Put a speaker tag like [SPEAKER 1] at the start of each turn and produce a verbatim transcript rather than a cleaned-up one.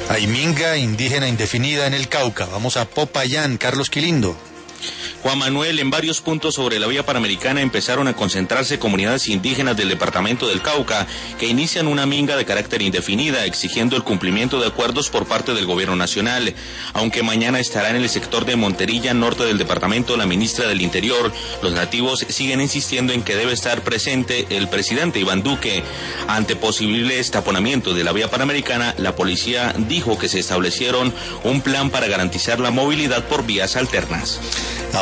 [SPEAKER 1] Hay minga indígena indefinida en el Cauca. Vamos a Popayán, Carlos Quilindo.
[SPEAKER 2] Juan Manuel, en varios puntos sobre la vía panamericana empezaron a concentrarse comunidades indígenas del departamento del Cauca que inician una minga de carácter indefinida exigiendo el cumplimiento de acuerdos por parte del gobierno nacional. Aunque mañana estará en el sector de Monterilla, norte del departamento, la ministra del Interior, los nativos siguen insistiendo en que debe estar presente el presidente Iván Duque. Ante posibles taponamientos de la vía panamericana, la policía dijo que se establecieron un plan para garantizar la movilidad por vías alternas.